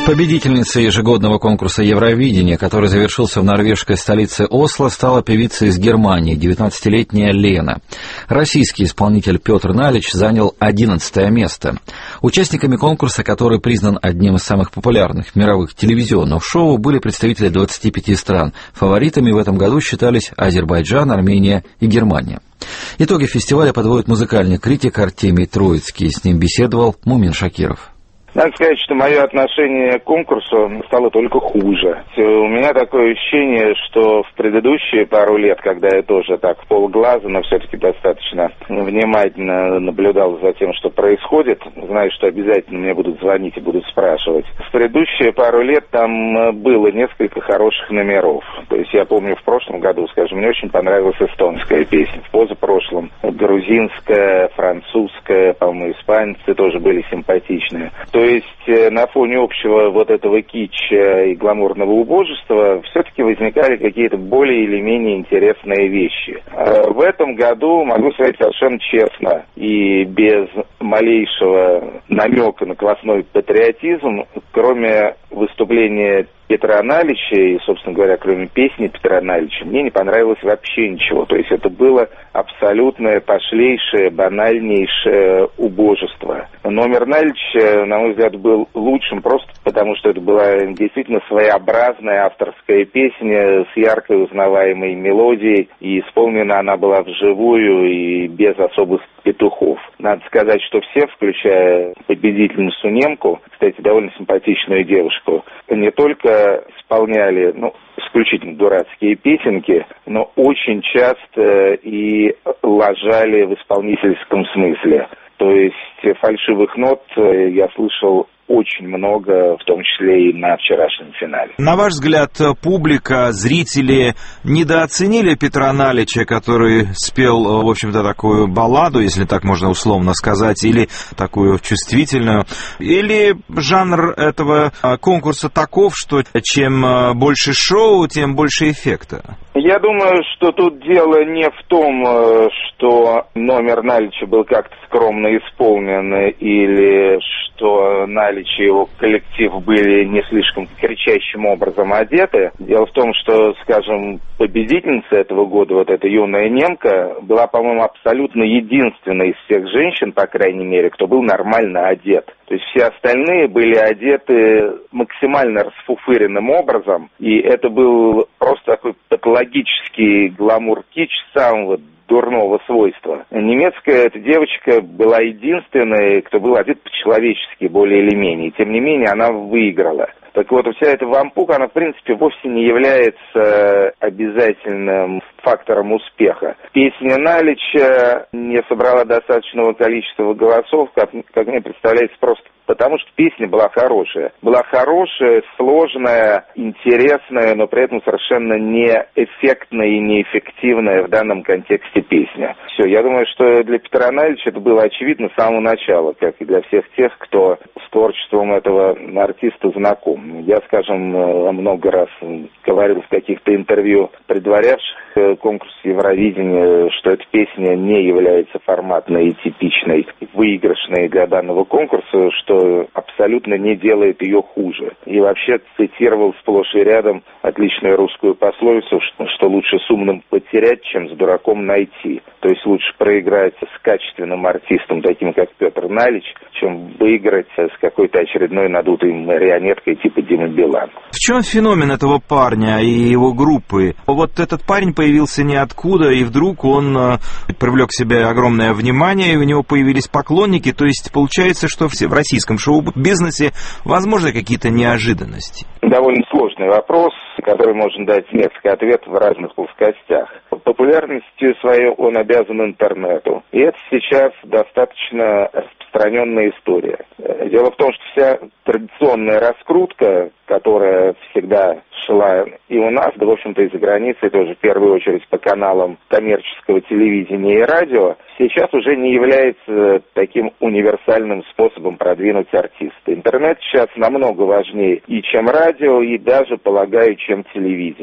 Победительницей ежегодного конкурса Евровидения, который завершился в норвежской столице Осло, стала певица из Германии, 19-летняя Лена. Российский исполнитель Петр Налич занял 11 место. Участниками конкурса, который признан одним из самых популярных мировых телевизионных шоу, были представители 25 стран. Фаворитами в этом году считались Азербайджан, Армения и Германия. Итоги фестиваля подводит музыкальный критик Артемий Троицкий. С ним беседовал Мумин Шакиров. Надо сказать, что мое отношение к конкурсу стало только хуже. У меня такое ощущение, что в предыдущие пару лет, когда я тоже так в полглаза, но все-таки достаточно внимательно наблюдал за тем, что происходит, знаю, что обязательно мне будут звонить и будут спрашивать. В предыдущие пару лет там было несколько хороших номеров. То есть я помню в прошлом году, скажем, мне очень понравилась эстонская песня. В позапрошлом грузинская, французская, по-моему, испанцы тоже были симпатичные. То есть на фоне общего вот этого китча и гламурного убожества все-таки возникали какие-то более или менее интересные вещи. В этом году, могу сказать совершенно честно и без малейшего намека на классной патриотизм, кроме выступления Петра Налича и, собственно говоря, кроме песни Петра Налича, мне не понравилось вообще ничего. То есть это было абсолютное, пошлейшее, банальнейшее убожество. Номер Налича, на мой взгляд, был лучшим просто потому, что это была действительно своеобразная авторская песня с яркой узнаваемой мелодией, и исполнена она была вживую и без особых петухов. Надо сказать, что все, включая победительницу немку, кстати, довольно симпатичную девушку, не только исполняли, исключительно дурацкие песенки, но очень часто и лажали в исполнительском смысле. То есть фальшивых нот я слышал очень много, в том числе и на вчерашнем финале. На ваш взгляд, публика, зрители недооценили Петра Налича, который спел, в общем-то, такую балладу, если так можно условно сказать, или такую чувствительную, или жанр этого конкурса таков, что чем больше шоу, тем больше эффекта? Я думаю, что тут дело не в том, что номер Налича был как-то скромно исполнен, или что Налич и его коллектив были не слишком кричащим образом одеты. Дело в том, что, скажем, победительница этого года, вот эта юная немка, была, по-моему, абсолютно единственной из всех женщин, по крайней мере, кто был нормально одет. То есть все остальные были одеты максимально расфуфыренным образом, и это был просто такой патологический гламур-кич самого дурного свойства. Немецкая эта девочка была единственной, кто был одет по-человечески, более или менее. Тем не менее, она выиграла. Так вот, вся эта вампука, она, в принципе, вовсе не является обязательным фактором успеха. Песня Налича не собрала достаточного количества голосов, как мне представляется, просто потому что песня была хорошая. Была хорошая, сложная, интересная, но при этом совершенно не эффектная и неэффективная в данном контексте песня. Все, я думаю, что для Петра Налича это было очевидно с самого начала, как и для всех тех, кто с творчеством этого артиста знаком. Я, скажем, много раз говорил в каких-то интервью, предварявших конкурс Евровидения, что эта песня не является форматной и типичной, выигрышной для данного конкурса, что абсолютно не делает ее хуже. И вообще цитировал сплошь и рядом отличную русскую пословицу, что лучше с умным потерять, чем с дураком найти. То есть лучше проиграть с качественным артистом, таким как Петр Налич, чем выиграть с какой-то очередной надутой марионеткой типа Димы Билан. В чем феномен этого парня и его группы? Вот этот парень появился ниоткуда, и вдруг он привлек к себе огромное внимание, и у него появились поклонники. То есть получается, что в российском шоу-бизнесе возможны какие-то неожиданности? Довольно сложный вопрос, который можно дать несколько ответов в разных плоскостях. Популярностью своей он обязан интернету. И это сейчас достаточно распространенная история. Дело в том, что вся традиционная раскрутка, которая всегда шла и у нас, да, в общем-то, и за границей тоже, в первую очередь, по каналам коммерческого телевидения и радио, сейчас уже не является таким универсальным способом продвинуть артиста. Интернет сейчас намного важнее и чем радио, и даже, полагаю, чем телевидение.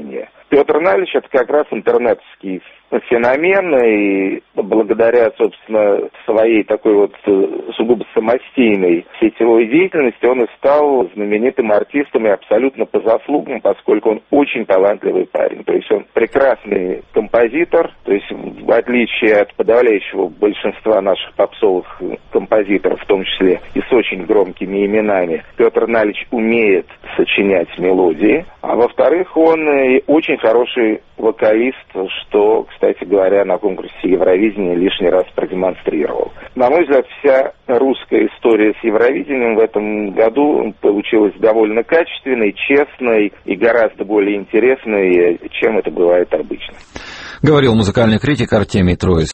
Петр Налич — это как раз интернетский феномен, и благодаря, собственно, своей такой вот сугубо самостийной сетевой деятельности он и стал знаменитым артистом и абсолютно по заслугам, поскольку он очень талантливый парень. То есть он прекрасный композитор, то есть в отличие от подавляющего большинства наших попсовых композиторов, в том числе и с очень громкими именами, Петр Налич умеет сочинять мелодии, а во-вторых, он очень хороший вокалист, что, кстати говоря, на конкурсе Евровидения лишний раз продемонстрировал. На мой взгляд, вся русская история с Евровидением в этом году получилась довольно качественной, честной и гораздо более интересной, чем это бывает обычно. Говорил музыкальный критик Артемий Троицкий.